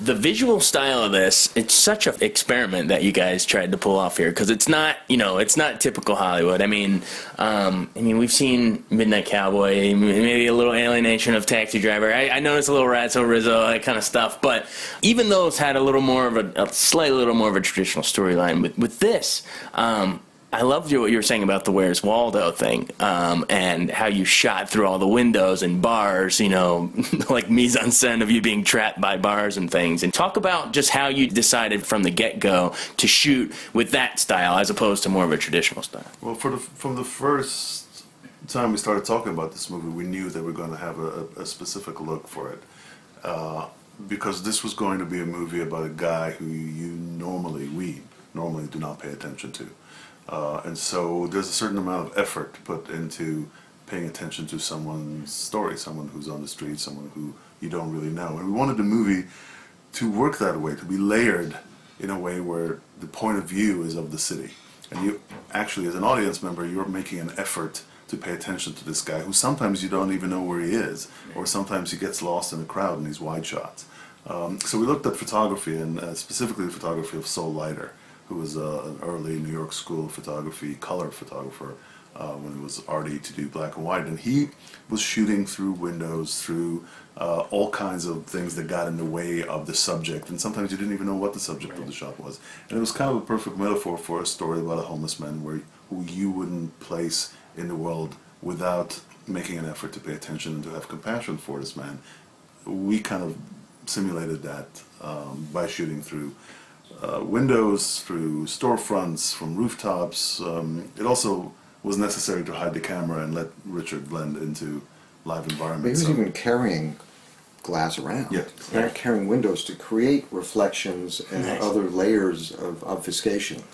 the visual style of this, it's such an experiment that you guys tried to pull off here, because it's not, it's not typical Hollywood. I mean, we've seen Midnight Cowboy, maybe a little alienation of Taxi Driver. I noticed a little Ratso Rizzo, that kind of stuff. But even those had a little more of a slightly little more of a traditional storyline. With this, I loved what you were saying about the Where's Waldo thing, and how you shot through all the windows and bars, like mise en scène of you being trapped by bars and things. And talk about just how you decided from the get-go to shoot with that style as opposed to more of a traditional style. Well, from the first time we started talking about this movie, we knew that we were going to have a specific look for it. Because this was going to be a movie about a guy who we normally do not pay attention to. And so there's a certain amount of effort put into paying attention to someone's story, someone who's on the street, someone who you don't really know. And we wanted the movie to work that way, to be layered in a way where the point of view is of the city. And you actually, as an audience member, you're making an effort to pay attention to this guy who sometimes you don't even know where he is, or sometimes he gets lost in a crowd in these wide shots. So we looked at photography, and specifically the photography of Sol Leiter, who was an early New York School photography, color photographer, when it was arty to do black and white. And he was shooting through windows, through all kinds of things that got in the way of the subject. And sometimes you didn't even know what the subject of the shot was. And it was kind of a perfect metaphor for a story about a homeless man who you wouldn't place in the world without making an effort to pay attention and to have compassion for this man. We kind of simulated that by shooting through windows, through storefronts, from rooftops. It also was necessary to hide the camera and let Richard blend into live environments. He was even carrying glass around. Yeah. Carrying windows to create reflections and other layers of obfuscation.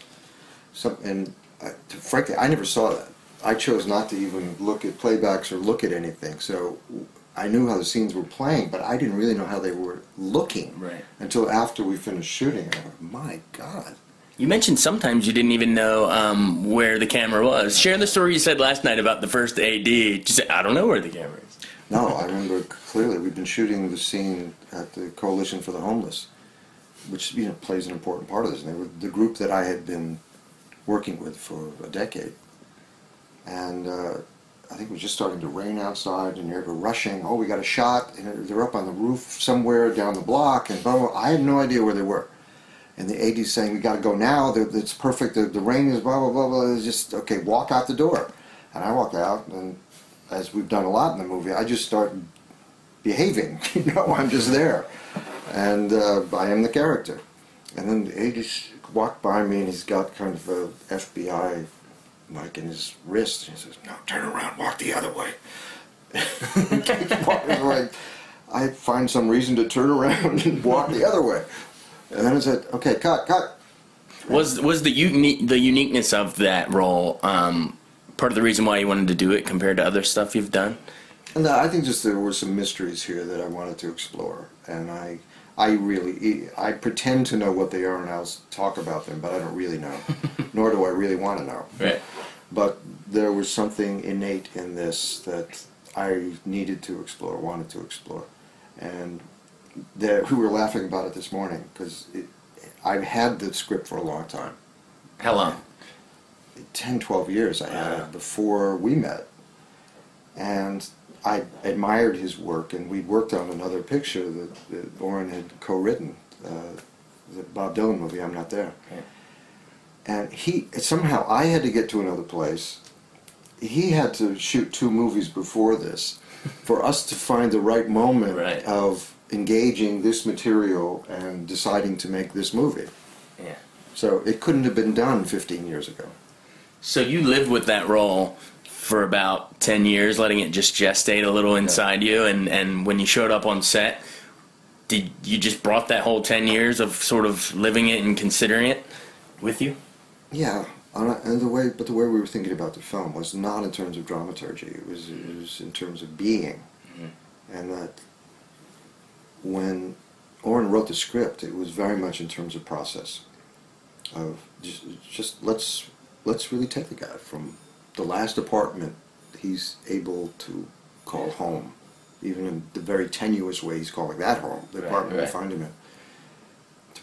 Frankly, I never saw that. I chose not to even look at playbacks or look at anything. So I knew how the scenes were playing, but I didn't really know how they were looking until after we finished shooting. And I went, my God. You mentioned sometimes you didn't even know where the camera was. Share the story you said last night about the first AD. You said, I don't know where the camera is. No, I remember clearly. We'd been shooting the scene at the Coalition for the Homeless, which plays an important part of this. And they were the group that I had been working with for a decade. And I think it was just starting to rain outside, and you're rushing. Oh, we got a shot, and they're up on the roof somewhere down the block, and blah, blah, blah. I had no idea where they were. And the AD's saying, we got to go now. It's perfect. The rain is blah, blah, blah, blah. It's just, okay, walk out the door. And I walked out, and as we've done a lot in the movie, I just start behaving. I'm just there. And I am the character. And then the AD walked by me, and he's got kind of a FBI mic in his wrist, and he says, no, turn around, walk the other way. Keep walking away. I find some reason to turn around and walk the other way. And then I said, okay, cut. Was the uniqueness of that role part of the reason why you wanted to do it compared to other stuff you've done? And I think just there were some mysteries here that I wanted to explore, and I pretend to know what they are, and I'll talk about them, but I don't really know, nor do I really want to know. Right. But there was something innate in this that I needed to explore, wanted to explore. And we were laughing about it this morning, because I've had the script for a long time. How long? 10, 12 years I had it before we met. And I admired his work, and we'd worked on another picture that Oren had co-written, the Bob Dylan movie, I'm Not There. Yeah. And somehow I had to get to another place. He had to shoot 2 movies before this for us to find the right moment of engaging this material and deciding to make this movie. Yeah. So it couldn't have been done 15 years ago. So you lived with that role for about 10 years, letting it just gestate a little inside you, and when you showed up on set, did you just brought that whole 10 years of sort of living it and considering it with you? Yeah, and the way we were thinking about the film was not in terms of dramaturgy. It was in terms of being, and that when Oren wrote the script, it was very much in terms of process. Of just let's really take the guy from the last apartment he's able to call home, even in the very tenuous way he's calling that home, the apartment we find him in.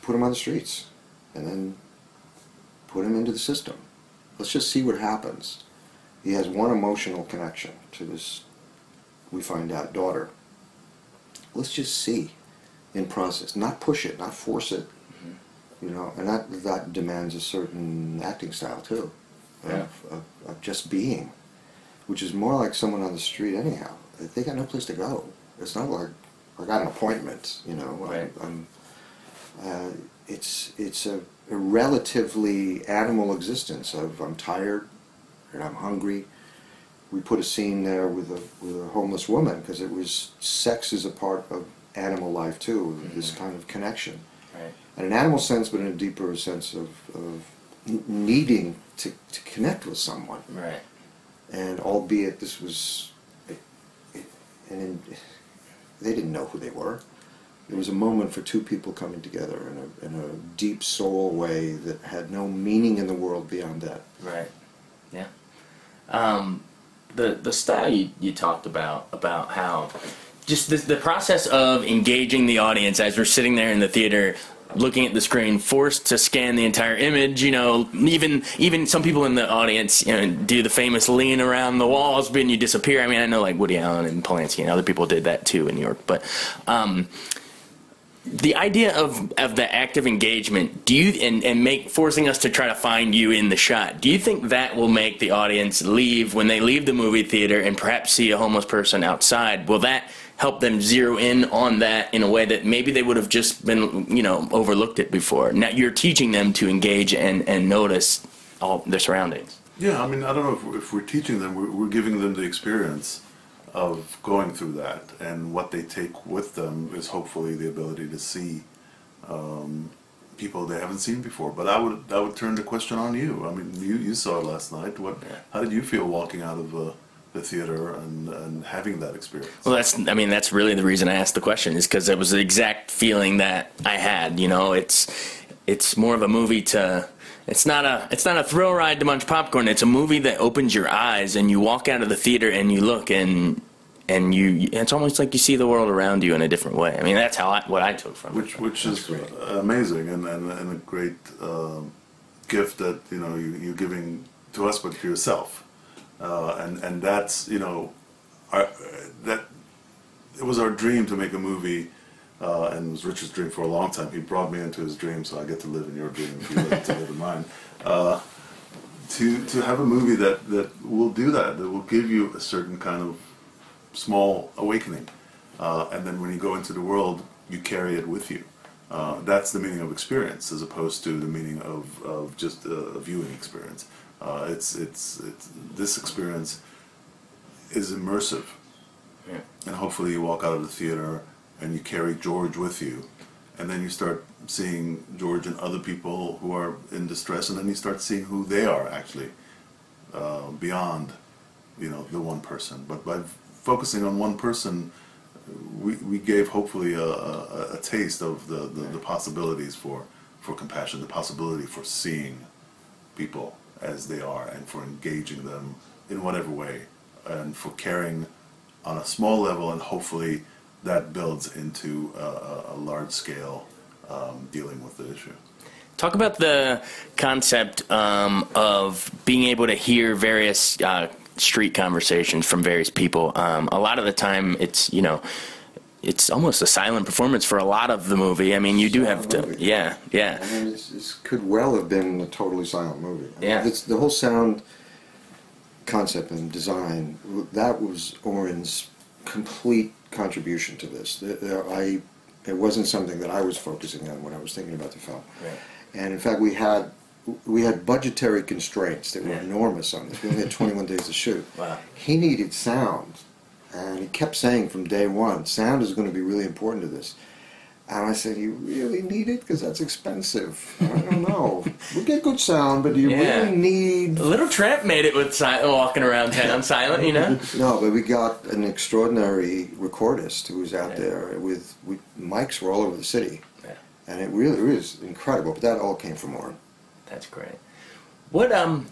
put him on the streets, and then put him into the system. Let's just see what happens. He has one emotional connection to this, we find out, daughter. Let's just see in process, not push it, not force it, you know, and that demands a certain acting style too, of just being, which is more like someone on the street anyhow. They got no place to go. It's not like I got an appointment, you know. Right. It's a relatively animal existence of I'm tired and I'm hungry. We put a scene there with a homeless woman because it was sex is a part of animal life too, this kind of connection. Right. And an animal sense, but in a deeper sense of needing to connect with someone. Right. And albeit this was, they didn't know who they were. It was a moment for two people coming together in a deep soul way that had no meaning in the world beyond that. Right. Yeah. The style you talked about how just the process of engaging the audience as we're sitting there in the theater looking at the screen, forced to scan the entire image, you know, even some people in the audience, you know, do the famous lean around the walls when you disappear. I mean, I know like Woody Allen and Polanski and other people did that too in New York, but the idea of the active engagement, do you and forcing us to try to find you in the shot, do you think that will make the audience leave when they leave the movie theater and perhaps see a homeless person outside? Will that help them zero in on that in a way that maybe they would have just been, you know, overlooked it before? Now you're teaching them to engage and notice all their surroundings. Yeah, I mean, I don't know if we're teaching them, we're giving them the experience of going through that, and what they take with them is hopefully the ability to see people they haven't seen before. But I would turn the question on you. I mean, you saw it last night. How did you feel walking out of the theater and having that experience? Well, that's really the reason I asked the question, is because it was the exact feeling that I had. You know, it's more of a movie to. It's not a thrill ride to munch popcorn. It's a movie that opens your eyes, and you walk out of the theater and you look and it's almost like you see the world around you in a different way. I mean, that's what I took from it. Which is amazing and a great gift that, you know, you're giving to us, but to yourself. And that's, you know, that it was our dream to make a movie. And it was Richard's dream for a long time. He brought me into his dream, so I get to live in your dream if you let to live in mine. To have a movie that will do that will give you a certain kind of small awakening. And then when you go into the world, you carry it with you. That's the meaning of experience, as opposed to the meaning of just a viewing experience. It's this experience is immersive. Yeah. And hopefully you walk out of the theater and you carry George with you, and then you start seeing George and other people who are in distress, and then you start seeing who they are actually beyond, you know, the one person. But by focusing on one person, we gave hopefully a taste of the possibilities for compassion, the possibility for seeing people as they are, and for engaging them in whatever way, and for caring on a small level, and hopefully that builds into a large-scale dealing with the issue. Talk about the concept of being able to hear various street conversations from various people. A lot of the time, it's, you know, it's almost a silent performance for a lot of the movie. I mean, you do have to, movie. yeah. I mean, this could well have been a totally silent movie. I mean, Yeah. the whole sound concept and design, that was Oren's complete contribution to this. It wasn't something that I was focusing on when I was thinking about the film. Right. And in fact, we had budgetary constraints that were enormous on this. We only had 21 days to shoot. Wow. He needed sound, and he kept saying from day one, sound is going to be really important to this. And I said, you really need it? Because that's expensive. I don't know. We'll get good sound, but do you really need... Little Tramp made it with walking around town silent, you know? No, but we got an extraordinary recordist who was out there with mics were all over the city. Yeah. And it really is incredible. But that all came from Oren. That's great. What,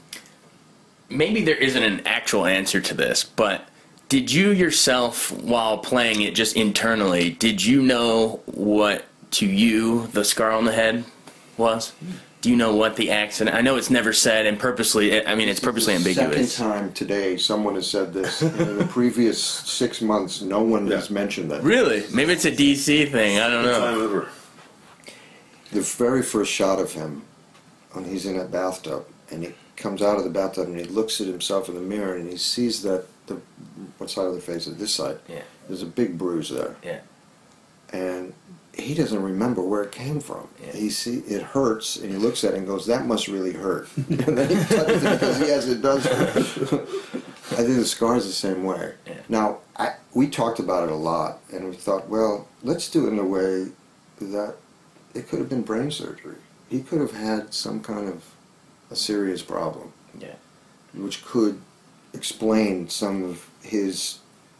maybe there isn't an actual answer to this, but did you yourself, while playing it just internally, did you know what to you the scar on the head was? Do you know what the accident? I know it's never said, and purposely. I mean, it's purposely ambiguous. Second time today, someone has said this. And in the previous 6 months, no one has mentioned that. Really? Maybe it's a DC thing. I don't know. Time ever. The very first shot of him, when he's in that bathtub, and he comes out of the bathtub and he looks at himself in the mirror and he sees that what side of the face is this side? Yeah. There's a big bruise there, Yeah. and he doesn't remember where it came from. Yeah. It hurts, and he looks at it and goes, "That must really hurt." And then he touches it because yes, it does hurt. I think the scar's the same way. Yeah. Now, we talked about it a lot, and we thought, well, let's do it in a way that it could have been brain surgery. He could have had some kind of a serious problem, Yeah. which could explain some of his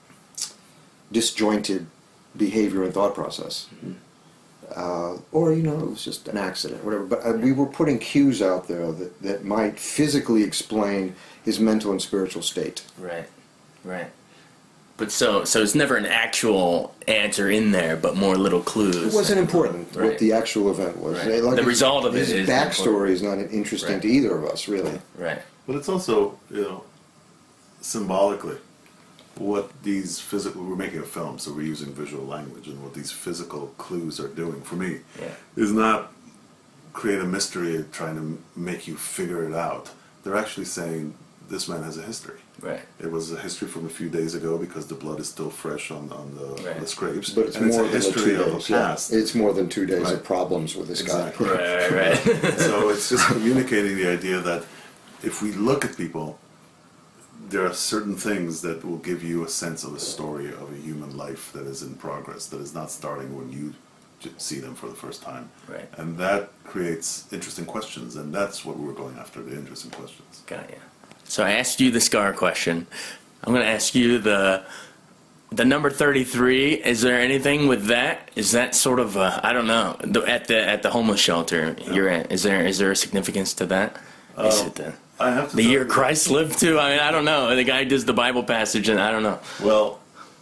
disjointed behavior and thought process. Or, it was just an accident, whatever. But we were putting cues out there that might physically explain his mental and spiritual state. Right. Right. But so it's never an actual answer in there, but more little clues. It wasn't important Right. what the actual event was. Right. The result of it his is backstory is not interesting Right. to either of us, really. Right. But it's also, symbolically, what these physical, we're making a film, so we're using visual language, and what these physical clues are doing, for me, is not create a mystery trying to make you figure it out. They're actually saying, this man has a history. Right. It was a history from a few days ago because the blood is still fresh on Right. the scrapes. But it's and more it's a than history 2 of days. the past. Yeah. It's more than 2 days Right. of problems with this Exactly. guy. Right. So it's just communicating the idea that if we look at people, there are certain things that will give you a sense of a story of a human life that is in progress, that is not starting when you see them for the first time. Right. And that creates interesting questions, and that's what we're going after, the interesting questions. Got ya. So I asked you the scar question. I'm going to ask you the number 33. Is there anything with that? Is that sort of I don't know, at the homeless shelter you're at? Is there a significance to that? Is it I have to the tell year you- Christ lived to? I mean, I don't know. The guy does the Bible passage, and I don't know. Well,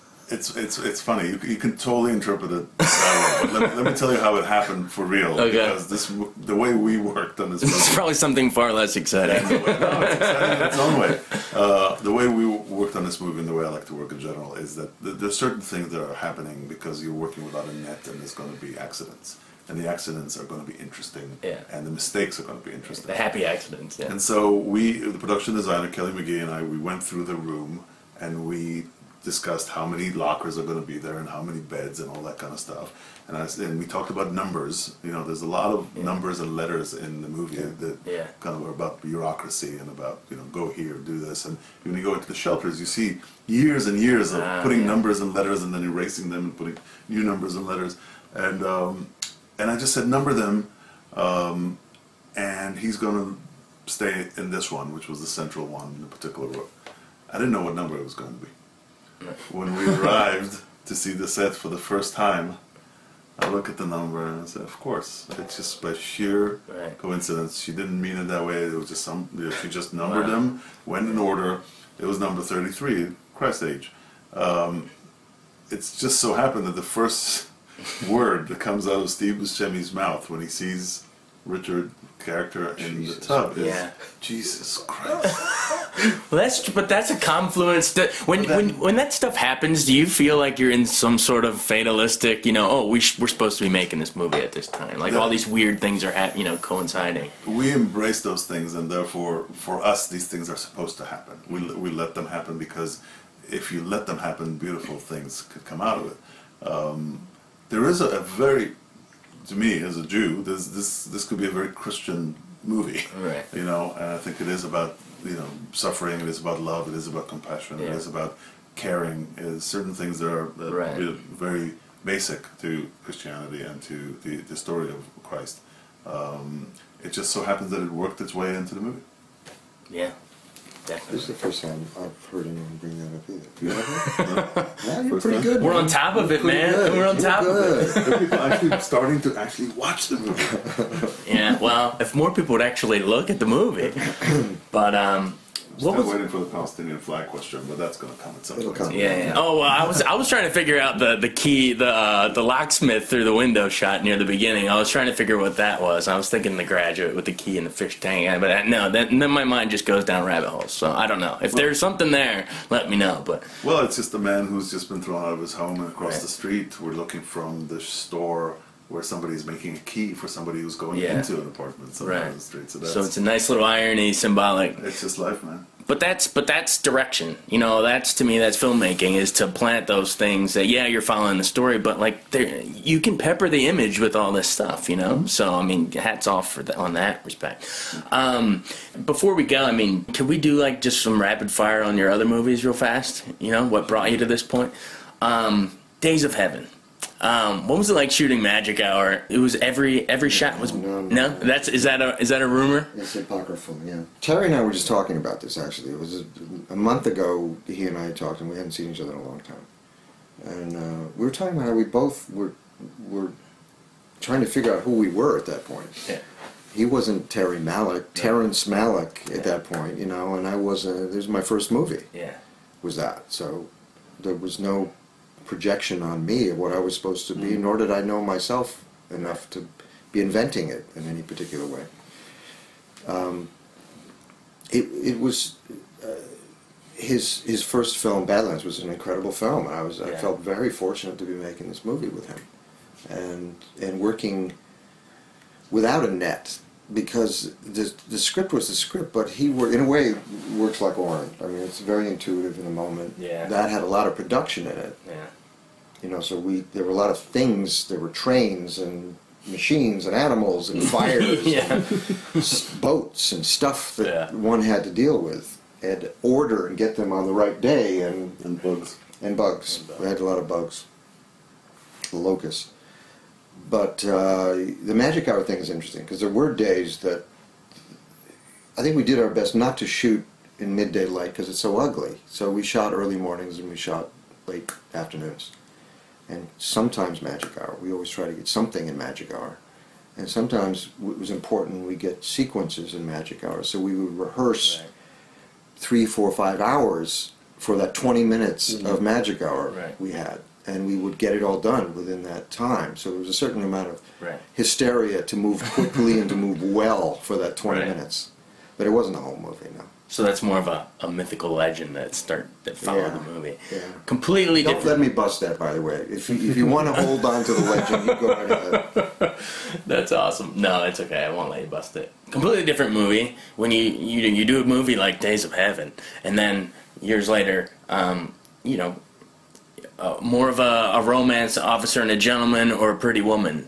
it's funny. You can totally interpret it that way. But let me tell you how it happened for real. Okay. Because the way we worked on this It's movie. probably something far less exciting. No, it's exciting in its own way. The way we worked on this movie and the way I like to work in general is that there's certain things that are happening because you're working without a net and there's going to be accidents. And the accidents are going to be interesting. Yeah. And the mistakes are going to be interesting. The happy accidents, yeah. And so the production designer, Kelly McGee, and I, we went through the room and we discussed how many lockers are going to be there and how many beds and all that kind of stuff. And we talked about numbers. There's a lot of numbers and letters in the movie that kind of are about bureaucracy and about, go here, do this. And when you go into the shelters, you see years and years of putting numbers and letters and then erasing them and putting new numbers and letters. And I just said, number them, and he's going to stay in this one, which was the central one in the particular row. I didn't know what number it was going to be. When we arrived to see the set for the first time, I look at the number and I said, of course, it's just by sheer coincidence. She didn't mean it that way. It was just she just numbered them, went in order. It was number 33, Christ age. It's just so happened that the first word that comes out of Steve Buscemi's mouth when he sees Richard character in the tub is Jesus Christ. Well, that's a confluence. When that stuff happens, do you feel like you're in some sort of fatalistic, we're supposed to be making this movie at this time, like all these weird things are coinciding. We embrace those things, and therefore, for us, these things are supposed to happen. We let them happen because if you let them happen, beautiful things could come out of it. There is a very, to me as a Jew, this could be a very Christian movie, right? And I think it is about suffering. It is about love. It is about compassion. It is about caring. It is certain things that are very basic to Christianity and to the story of Christ. It just so happens that it worked its way into the movie. Yeah. This Definitely. is the first time I've heard anyone bring that up either. You haven't? Yeah, you're pretty good. We're man. on top of it, man. Good. We're on You're top of it. good. People actually starting to actually watch the movie. Yeah, well, if more people would actually look at the movie. But Still was- waiting for the Palestinian flag question, but that's going to come at some It'll point. come. Yeah. Oh well, I was trying to figure out the key, the locksmith through the window shot near the beginning. I was trying to figure what that was. I was thinking The Graduate with the key in the fish tank, but no, then my mind just goes down rabbit holes. So I don't know if there's something there. Let me know. But Well, it's just a man who's just been thrown out of his home and across Right. the street. We're looking from the store where somebody's making a key for somebody who's going Yeah. into an apartment somewhere Right. on the street. So so it's a nice little irony, symbolic. it's just life, man. But that's direction. You know, that's to me that's filmmaking, is to plant those things that you're following the story, but like you can pepper the image with all this stuff. You know, so I mean, hats off for on that respect. Before we go, I mean, can we do like just some rapid fire on your other movies real fast? You know, what brought you to this point? Days of Heaven. What was it like shooting Magic Hour? It was every shot was No. Is that a rumor? It's apocryphal, yeah. Terry and I were just talking about this, actually. It was a month ago he and I had talked, and we hadn't seen each other in a long time. And we were talking about how we both were trying to figure out who we were at that point. Yeah. He wasn't Terry Malick, Terrence Malick at that point, you know, and I wasn't. This was my first movie, Yeah. was that. So there was no projection on me of what I was supposed to be, nor did I know myself enough to be inventing it in any particular way. It was his first film, Badlands, was an incredible film. I Yeah. felt very fortunate to be making this movie with him, and working without a net, because the script was the script, but he in a way works like Oren. I mean, it's very intuitive in a moment. Yeah. That had a lot of production in it. Yeah. You know, so there were a lot of things. There were trains and machines and animals and fires Yeah. and boats and stuff that Yeah. one had to deal with and order and get them on the right day and bugs. bugs. We had a lot of bugs, locusts. But the Magic Hour thing is interesting because there were days that I think we did our best not to shoot in midday light because it's so ugly. So we shot early mornings and we shot late afternoons. And sometimes Magic Hour. We always try to get something in Magic Hour. And sometimes it was important we get sequences in Magic Hour. So we would rehearse Right. 3, 4, 5 hours for that 20 minutes of Magic Hour Right. we had. And we would get it all done within that time. So there was a certain amount of Right. hysteria to move quickly and to move well for that 20 Right. minutes. But it wasn't a whole movie, no. So that's more of a mythical legend that followed Yeah. the movie. Yeah. Completely Don't different. let me bust that, by the way. If you want to hold on to the legend, you go right ahead. That's awesome. No, it's okay. I won't let you bust it. Completely different movie. When you do a movie like Days of Heaven, and then years later, more of a romance, Officer and a Gentleman, or a Pretty Woman.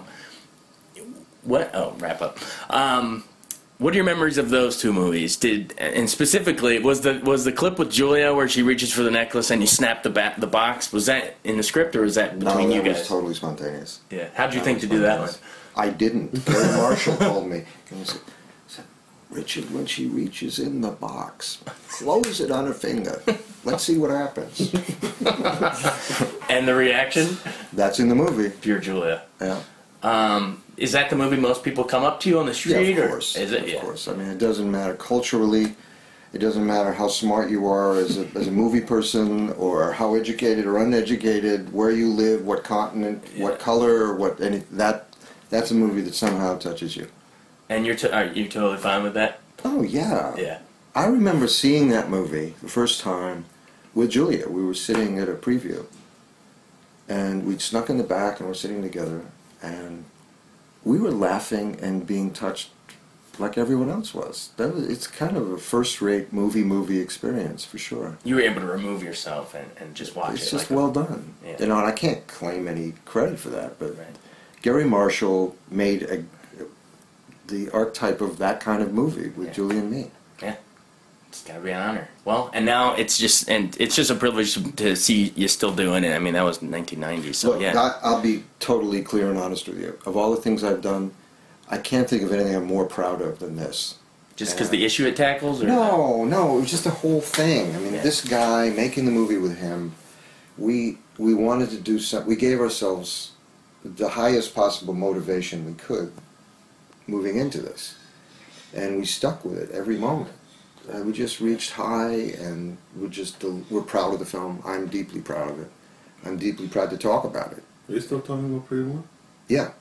Wrap up. What are your memories of those two movies? And specifically, was the clip with Julia where she reaches for the necklace and you snap the box? Was that in the script or was that between No, you that guys? was totally spontaneous. Yeah. How'd you That think was to do that one? spontaneous. I didn't. Gary Marshall told me. And he said, Richard, when she reaches in the box, close it on her finger. Let's see what happens. And the reaction? That's in the movie. Pure Julia. Yeah. Is that the movie most people come up to you on the Yeah, street? of course. Or is it? Of Yeah. course. I mean, it doesn't matter culturally. It doesn't matter how smart you are as a movie person, or how educated or uneducated, where you live, what continent, what color, that's a movie that somehow touches you. And are you totally fine with that? Oh yeah. Yeah. I remember seeing that movie the first time with Julia. We were sitting at a preview, and we'd snuck in the back and we're sitting together, and we were laughing and being touched like everyone else was. It's kind of a first-rate movie experience for sure. You were able to remove yourself and just watch It's it. just like well done. Yeah. You know, and I can't claim any credit for that, but Right. Gary Marshall made the archetype of that kind of movie with Yeah. Julia and me. Yeah. It's gotta be an honor. Well, and now it's just a privilege to see you still doing it. I mean, that was 1990, so Look, yeah. I'll be totally clear and honest with you. Of all the things I've done, I can't think of anything I'm more proud of than this. Just because the issue it tackles? Or No, it was just the whole thing. I mean, Yeah. this guy, making the movie with him, we wanted to do something. We gave ourselves the highest possible motivation we could moving into this. And we stuck with it every moment. we just reached high, and we're proud of the film. I'm deeply proud of it. I'm deeply proud to talk about it. Are you still talking about Pretty Woman? Yeah.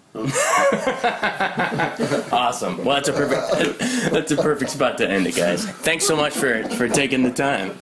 Awesome. Well, that's a perfect spot to end it, guys. Thanks so much for taking the time.